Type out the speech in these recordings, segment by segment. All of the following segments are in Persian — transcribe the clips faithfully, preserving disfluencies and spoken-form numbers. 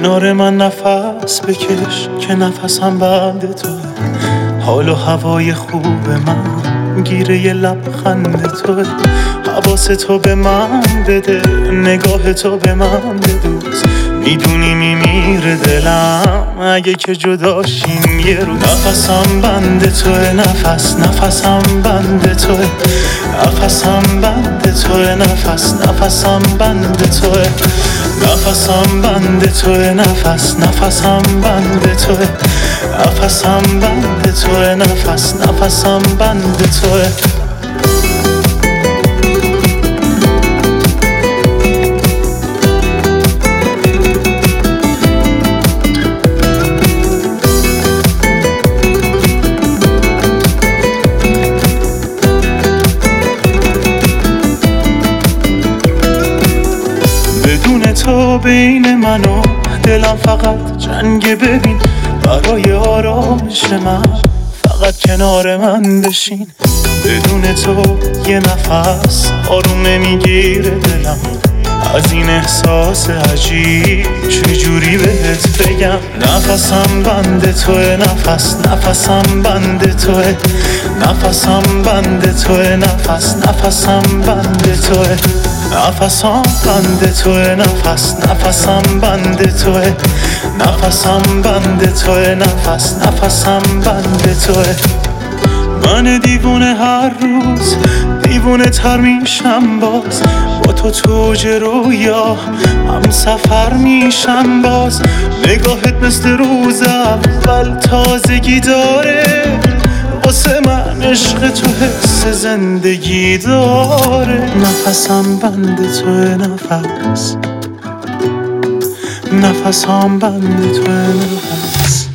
کنار من نفس بکش که نفسم بند توه. حال و هوای خوب من گیره یه لبخند توه. حواس تو به من بده، نگاه تو به من بدوز. میدونی میمیره دلم اگه که جداشیم یه روز. نفسم بند توه، نفس نفسم بند توه. نفسم بند توه، نفس نفسم بند توه. نفسم بند توه، نفس نفسم بند توه. نفسم بند توه، نفس نفسم بند توه. بدون تو بین من و دلم فقط جنگ. ببین برای آرامش من فقط کنار من بشین. بدون تو یه نفس آروم نمیگیره دلم. از این احساس عجیب چجوری بهت بگم. نفسم بند توه، نفس نفسم بند توه. نفسم بند توه، نفس نفسم بند توه. نفسم بند توه، نفس نفسم بند توه. نفسم بند توه، نفس نفسم بند توه. من دیوونه هر روز دیوونه تر میشم باز. با تو توج رویا هم سفر میشم باز. نگاهت مثل روز اول تازگی داره. واسه من عشق تو حس زندگی داره. نفسم بند توه، نفس نفسم بند توه، نفس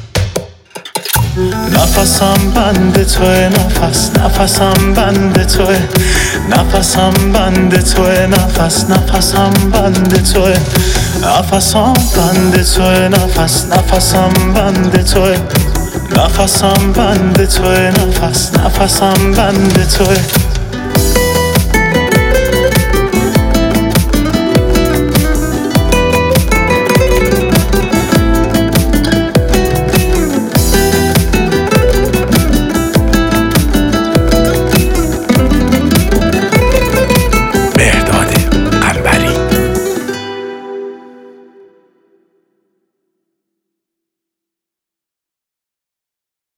نفسم بند توه، نفس نفسم بند توه. نفسم بند توه، نفس نفسم بند توه. نفسم بند توه، نفس نفسم بند توه. نفسم بند توه، نفس نفسم بند توه. مهرداد